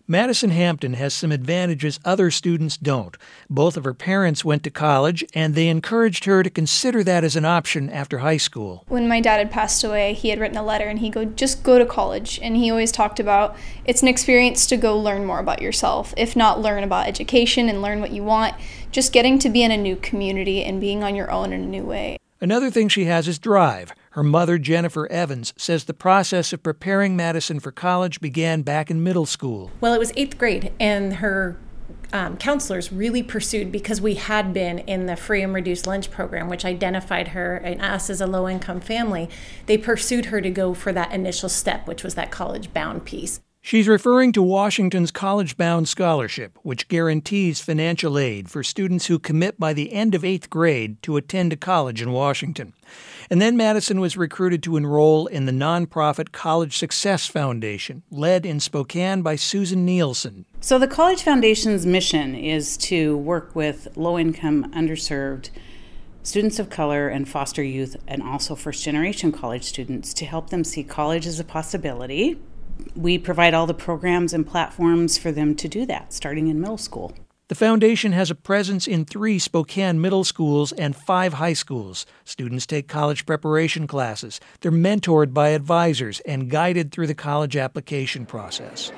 Madison Hampton has some advantages other students don't. Both of her parents went to college, and they encouraged her to consider that as an option after high school. When my dad had passed away, he had written a letter, and just go to college. And he always talked about it's an experience to go learn more about yourself, if not learn about education and learn what you want, just getting to be in a new community and being on your own in a new way. Another thing she has is drive. Her mother, Jennifer Evans, says the process of preparing Madison for college began back in middle school. Well, it was 8th grade, and her counselors really pursued, because we had been in the free and reduced lunch program, which identified her and us as a low-income family. They pursued her to go for that initial step, which was that college-bound piece. She's referring to Washington's College Bound Scholarship, which guarantees financial aid for students who commit by the end of 8th grade to attend a college in Washington. And then Madison was recruited to enroll in the nonprofit College Success Foundation, led in Spokane by Susan Nielsen. So the College Foundation's mission is to work with low-income, underserved students of color and foster youth, and also first-generation college students, to help them see college as a possibility. We provide all the programs and platforms for them to do that, starting in middle school. The foundation has a presence in 3 Spokane middle schools and 5 high schools. Students take college preparation classes. They're mentored by advisors and guided through the college application process.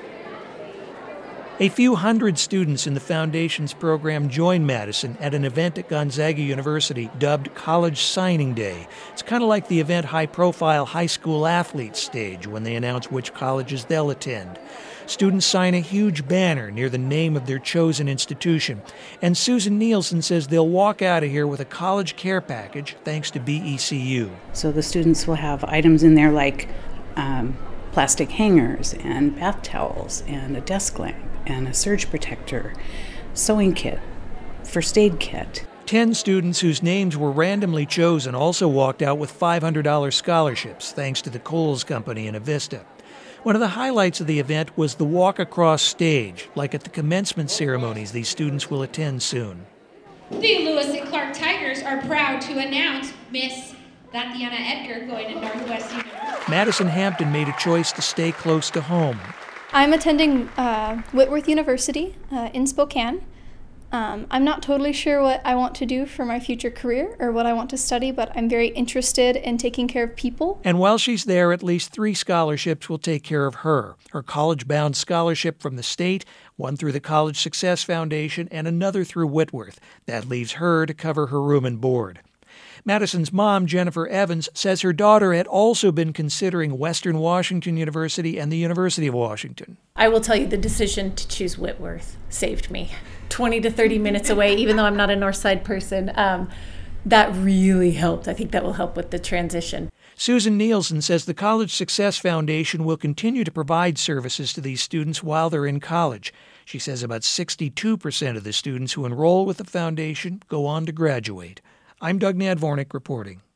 A few hundred students in the foundation's program join Madison at an event at Gonzaga University dubbed College Signing Day. It's kind of like the event high-profile high school athletes stage when they announce which colleges they'll attend. Students sign a huge banner near the name of their chosen institution. And Susan Nielsen says they'll walk out of here with a college care package thanks to BECU. So the students will have items in there like plastic hangers and bath towels and a desk lamp and a surge protector, sewing kit, first aid kit. 10 students whose names were randomly chosen also walked out with $500 scholarships thanks to the Kohl's Company in Avista. One of the highlights of the event was the walk across stage, like at the commencement ceremonies these students will attend soon. The Lewis and Clark Tigers are proud to announce Miss Tatiana Edgar going to Northwest University. Madison Hampton made a choice to stay close to home. I'm attending Whitworth University in Spokane. I'm not totally sure what I want to do for my future career or what I want to study, but I'm very interested in taking care of people. And while she's there, at least 3 scholarships will take care of her. Her college-bound scholarship from the state, one through the College Success Foundation, and another through Whitworth. That leaves her to cover her room and board. Madison's mom, Jennifer Evans, says her daughter had also been considering Western Washington University and the University of Washington. I will tell you, the decision to choose Whitworth saved me. 20 to 30 minutes away, even though I'm not a Northside person, that really helped. I think that will help with the transition. Susan Nielsen says the College Success Foundation will continue to provide services to these students while they're in college. She says about 62% of the students who enroll with the foundation go on to graduate. I'm Doug Nadvornik reporting.